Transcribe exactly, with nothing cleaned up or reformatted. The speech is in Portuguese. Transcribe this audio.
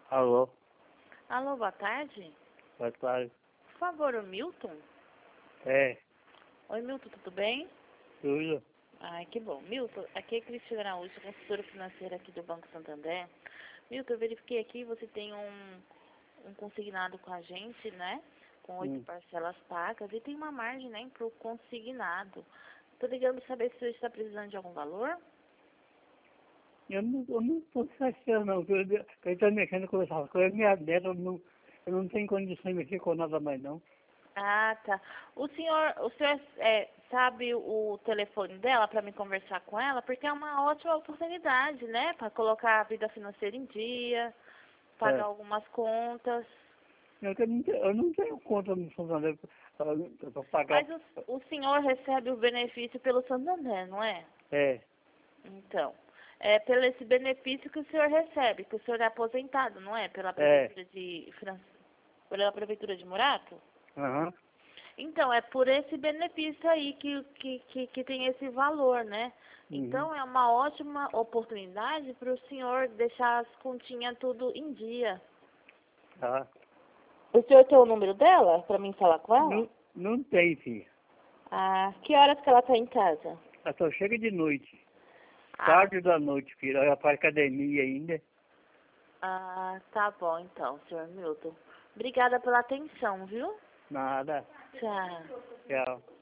Alô, Alô, boa tarde. boa tarde. Por favor, o Milton? É, Oi, Milton, tudo bem? tudo? Ai, que bom. Milton, aqui é Cristina Araújo, consultora financeira aqui do Banco Santander. Milton, eu verifiquei aqui, você tem um, um consignado com a gente, né? Com oito Hum. parcelas pagas e tem uma margem, né, para o consignado. Tô ligando para saber se você está precisando de algum valor. Eu não, eu não estou satisfeito não, porque eu eu estou mexendo com essa coisa, minha neta, eu não, eu não tenho condição de mexer com nada mais não. Ah, tá. O senhor, o senhor é, sabe o telefone dela para me conversar com ela? Porque é uma ótima oportunidade, né? Para colocar a vida financeira em dia, pagar É. algumas contas. Eu, que não tenho, eu não tenho conta no Santander para pagar. Mas o, o senhor recebe o benefício pelo Santander, não é? É, Então, é pelo esse benefício que o senhor recebe, que o senhor é aposentado, não é? Pela é, prefeitura de Fran- pela prefeitura de Morato? aham, Então, é por esse benefício aí que, que, que, que tem esse valor, né? uhum, Então, é uma ótima oportunidade para o senhor deixar as continhas tudo em dia. tá. O senhor tem o número dela para mim falar com ela? Não, não tem, filho. Ah, que horas que ela está em casa? Ela só chega de noite, Ah, tarde da noite, filho. Ela faz academia ainda. ah, tá bom então, senhor Milton. Obrigada pela atenção, viu? Nada. Tchau. Tchau.